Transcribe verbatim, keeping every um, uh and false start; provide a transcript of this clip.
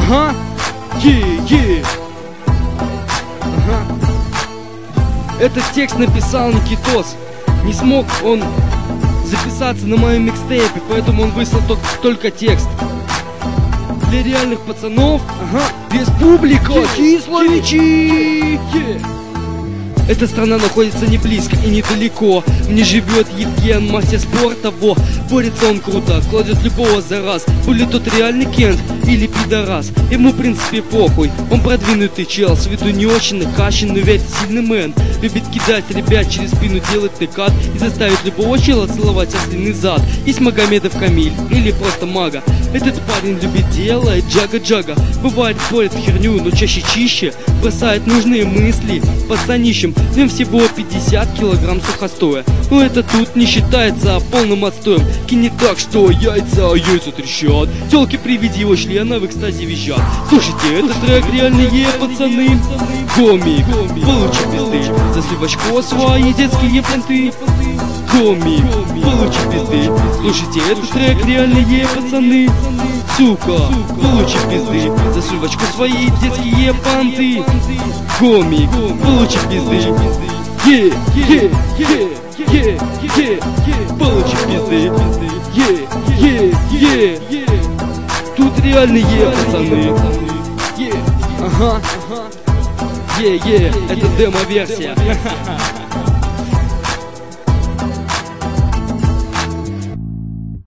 Ага, е, е. Ага. Этот текст написал Никитос. Не смог он записаться на моем микстейпе, поэтому он выслал только текст. Для реальных пацанов, ага, республика Кисловичи. Эта страна находится не близко и недалеко. В ней живет Евген, мастер спорта, во. Борется он круто, кладет любого за раз. Были тот реальный Кент или пидорас. Ему в принципе похуй, он продвинутый чел. С виду не очень накачан, но ведь сильный мэн. Любит кидать ребят через спину, делать накат и заставить любого чела целовать ослиный зад. Есть Магомедов Камиль или просто Мага. Этот парень любит делать джага-джага. Бывает творит херню, но чаще чище. Бросает нужные мысли пацанищем. В нем всего пятьдесят килограмм сухостоя. Но это тут не считается полным отстоем. Кинет так, что яйца, яйца трещат. Телки при виде его члена в экстазе визжат. Слушайте, этот трек реальные пацаны. Гомик, получи пизды за сливочку свои детские понты. Гомик, получи пизды. Слушайте, этот трек реальные пацаны. Сука, получи пизды за сливочку свои детские понты. Гомик, получи пизды. Е, е, е, е, е, получи пизды. Е, е, е, е. Тут реальные пацаны. Е, ага, е, е, это демо-версия.